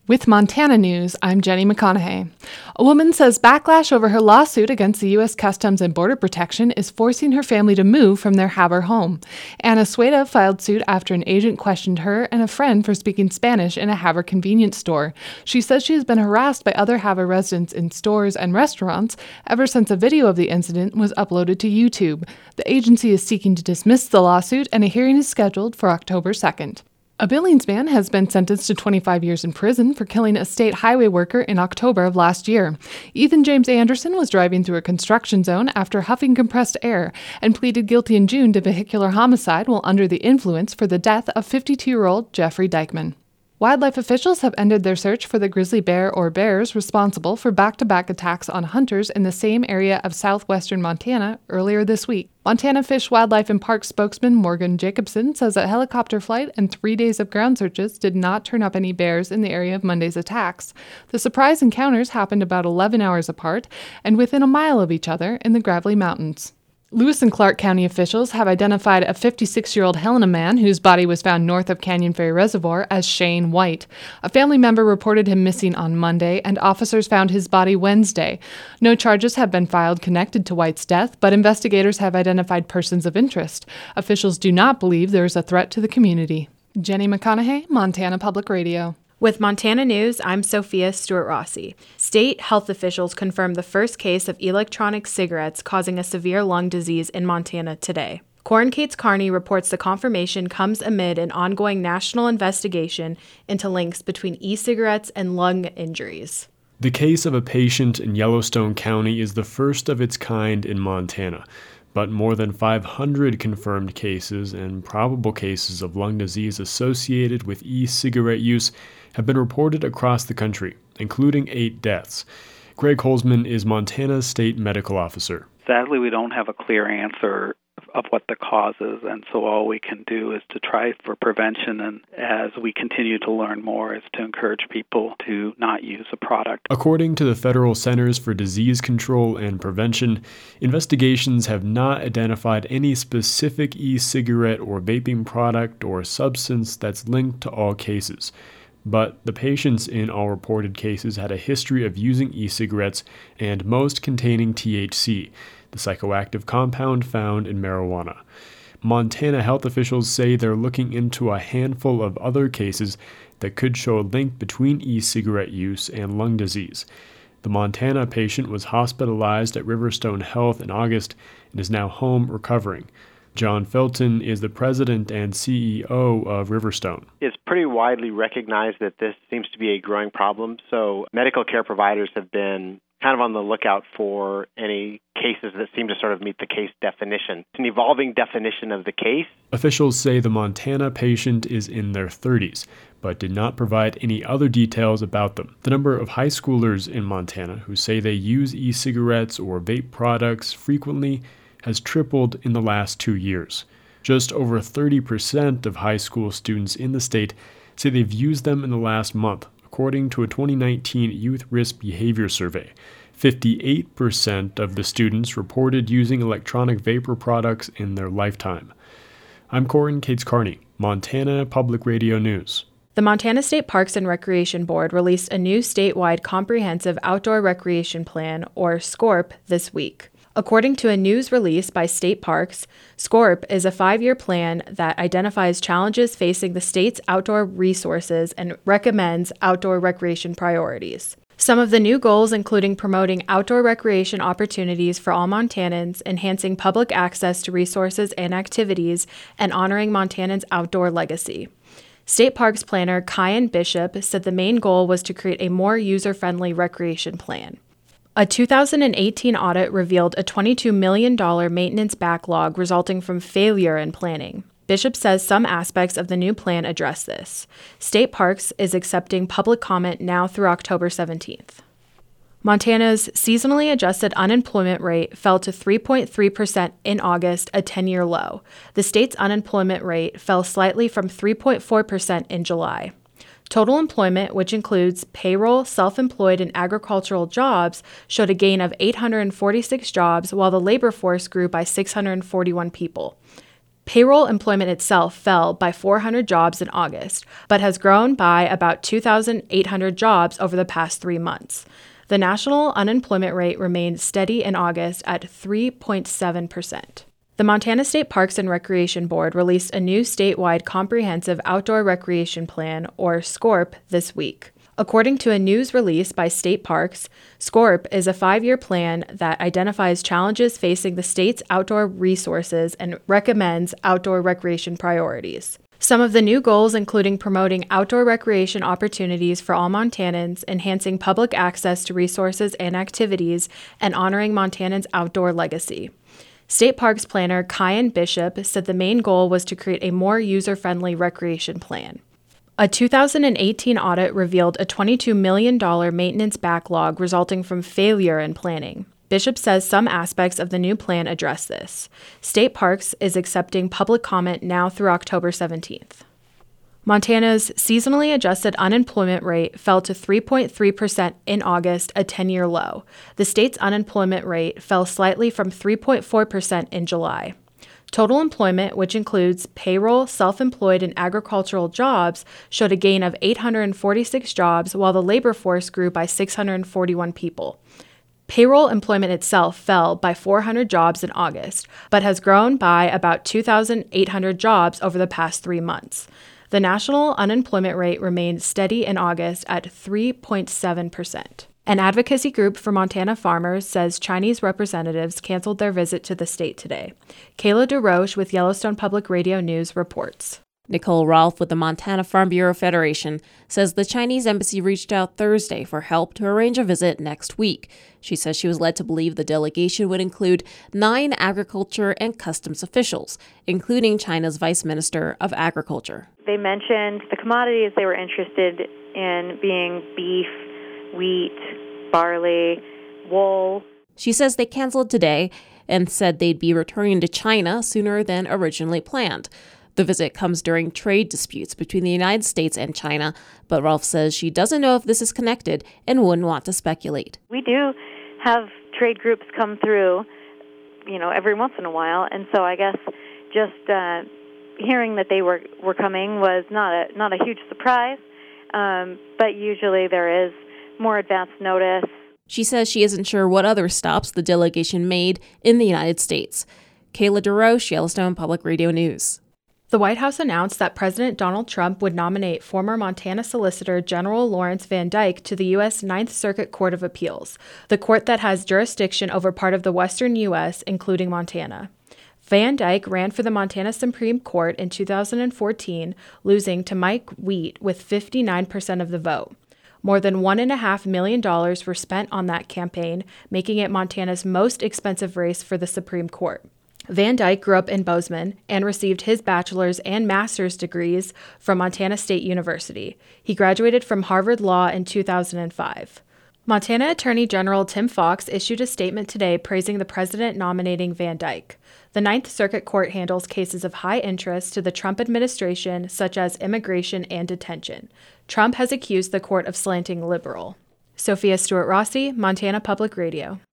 With Montana News, I'm Jenny McConaughey. A woman says backlash over her lawsuit against the U.S. Customs and Border Protection is forcing her family to move from their Havre home. Anna Sueda filed suit after an agent questioned her and a friend for speaking Spanish in a Havre convenience store. She says she has been harassed by other Havre residents in stores and restaurants ever since a video of the incident was uploaded to YouTube. The agency is seeking to dismiss the lawsuit, and a hearing is scheduled for October 2nd. A Billings man has been sentenced to 25 years in prison for killing a state highway worker in October of last year. Ethan James Anderson was driving through a construction zone after huffing compressed air and pleaded guilty in June to vehicular homicide while under the influence for the death of 52-year-old Jeffrey Dykeman. Wildlife officials have ended their search for the grizzly bear or bears responsible for back-to-back attacks on hunters in the same area of southwestern Montana earlier this week. Montana Fish, Wildlife and Parks spokesman Morgan Jacobson says that helicopter flight and 3 days of ground searches did not turn up any bears in the area of Monday's attacks. The surprise encounters happened about 11 hours apart and within a mile of each other in the Gravelly Mountains. Lewis and Clark County officials have identified a 56-year-old Helena man whose body was found north of Canyon Ferry Reservoir as Shane White. A family member reported him missing on Monday, and officers found his body Wednesday. No charges have been filed connected to White's death, but investigators have identified persons of interest. Officials do not believe there is a threat to the community. Jenny McConaughey, Montana Public Radio. With Montana News, I'm Sophia Stewart-Rossi. State health officials confirmed the first case of electronic cigarettes causing a severe lung disease in Montana today. Corin Cates Carney reports the confirmation comes amid an ongoing national investigation into links between e-cigarettes and lung injuries. The case of a patient in Yellowstone County is the first of its kind in Montana, but more than 500 confirmed cases and probable cases of lung disease associated with e-cigarette use have been reported across the country, including 8 deaths. Greg Holzman is Montana's state medical officer. Sadly, we don't have a clear answer of what the cause is, and so all we can do is to try for prevention, and as we continue to learn more, is to encourage people to not use a product. According to the Federal Centers for Disease Control and Prevention, investigations have not identified any specific e-cigarette or vaping product or substance that's linked to all cases. But the patients in all reported cases had a history of using e-cigarettes, and most containing THC, the psychoactive compound found in marijuana. Montana health officials say they're looking into a handful of other cases that could show a link between e-cigarette use and lung disease. The Montana patient was hospitalized at Riverstone Health in August and is now home recovering. John Felton is the president and CEO of Riverstone. It's pretty widely recognized that this seems to be a growing problem, so medical care providers have been kind of on the lookout for any cases that seem to sort of meet the case definition. It's an evolving definition of the case. Officials say the Montana patient is in their 30s, but did not provide any other details about them. The number of high schoolers in Montana who say they use e-cigarettes or vape products frequently has tripled in the last 2 years. Just over 30% of high school students in the state say they've used them in the last month, according to a 2019 Youth Risk Behavior Survey. 58% of the students reported using electronic vapor products in their lifetime. I'm Corin Cates Carney, Montana Public Radio News. The Montana State Parks and Recreation Board released a new statewide comprehensive outdoor recreation plan, or SCORP, this week. According to a news release by State Parks, SCORP is a 5-year plan that identifies challenges facing the state's outdoor resources and recommends outdoor recreation priorities. Some of the new goals including promoting outdoor recreation opportunities for all Montanans, enhancing public access to resources and activities, and honoring Montanans' outdoor legacy. State Parks planner Kyan Bishop said the main goal was to create a more user-friendly recreation plan. A 2018 audit revealed a $22 million maintenance backlog resulting from failure in planning. Bishop says some aspects of the new plan address this. State Parks is accepting public comment now through October 17th. Montana's seasonally adjusted unemployment rate fell to 3.3% in August, a 10-year low. The state's unemployment rate fell slightly from 3.4% in July. Total employment, which includes payroll, self-employed, and agricultural jobs, showed a gain of 846 jobs, while the labor force grew by 641 people. Payroll employment itself fell by 400 jobs in August, but has grown by about 2,800 jobs over the past 3 months. The national unemployment rate remained steady in August at 3.7%. The Montana State Parks and Recreation Board released a new statewide comprehensive outdoor recreation plan, or SCORP, this week. According to a news release by State Parks, SCORP is a 5-year plan that identifies challenges facing the state's outdoor resources and recommends outdoor recreation priorities. Some of the new goals including promoting outdoor recreation opportunities for all Montanans, enhancing public access to resources and activities, and honoring Montanans' outdoor legacy. State Parks planner Kyan Bishop said the main goal was to create a more user-friendly recreation plan. A 2018 audit revealed a $22 million maintenance backlog resulting from failure in planning. Bishop says some aspects of the new plan address this. State Parks is accepting public comment now through October 17th. Montana's seasonally adjusted unemployment rate fell to 3.3% in August, a 10-year low. The state's unemployment rate fell slightly from 3.4% in July. Total employment, which includes payroll, self-employed, and agricultural jobs, showed a gain of 846 jobs, while the labor force grew by 641 people. Payroll employment itself fell by 400 jobs in August, but has grown by about 2,800 jobs over the past 3 months. The national unemployment rate remained steady in August at 3.7%. An advocacy group for Montana farmers says Chinese representatives canceled their visit to the state today. Kayla DeRoche with Yellowstone Public Radio News reports. Nicole Rolfe with the Montana Farm Bureau Federation says the Chinese embassy reached out Thursday for help to arrange a visit next week. She says she was led to believe the delegation would include 9 agriculture and customs officials, including China's Vice Minister of Agriculture. They mentioned the commodities they were interested in being beef, wheat, barley, wool. She says they canceled today and said they'd be returning to China sooner than originally planned. The visit comes during trade disputes between the United States and China, but Rolfe says she doesn't know if this is connected and wouldn't want to speculate. We do have trade groups come through, every once in a while, and so I guess just hearing that they were coming was not a huge surprise, but usually there is more advance notice. She says she isn't sure what other stops the delegation made in the United States. Kayla DeRoche, Yellowstone Public Radio News. The White House announced that President Donald Trump would nominate former Montana Solicitor General Lawrence Van Dyke to the U.S. Ninth Circuit Court of Appeals, the court that has jurisdiction over part of the western U.S., including Montana. Van Dyke ran for the Montana Supreme Court in 2014, losing to Mike Wheat with 59% of the vote. More than $1.5 million were spent on that campaign, making it Montana's most expensive race for the Supreme Court. Van Dyke grew up in Bozeman and received his bachelor's and master's degrees from Montana State University. He graduated from Harvard Law in 2005. Montana Attorney General Tim Fox issued a statement today praising the president nominating Van Dyke. The Ninth Circuit Court handles cases of high interest to the Trump administration, such as immigration and detention. Trump has accused the court of slanting liberal. Sophia Stewart-Rossi, Montana Public Radio.